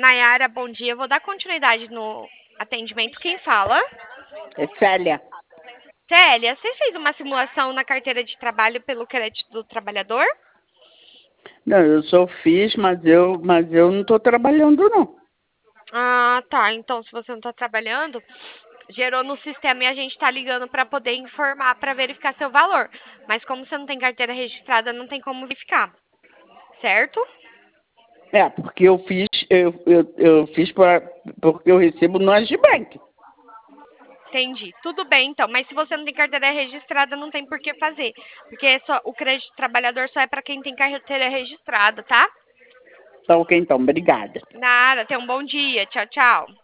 Nayara, bom dia. Eu vou dar continuidade no atendimento. Quem fala? É Célia. Célia, você fez uma simulação na carteira de trabalho pelo crédito do trabalhador? Não, eu só fiz, mas eu não estou trabalhando, não. Ah, tá. Então, se você não está trabalhando, gerou no sistema e a gente está ligando para poder informar, para verificar seu valor. Mas como você não tem carteira registrada, não tem como verificar, certo? É, porque eu fiz porque eu recebo no Agibank. Entendi. Tudo bem, então. Mas se você não tem carteira registrada, não tem por que fazer. Porque o crédito trabalhador só é para quem tem carteira registrada, tá? Tá ok, então, obrigada. Nada. Tenha um bom dia. Tchau, tchau.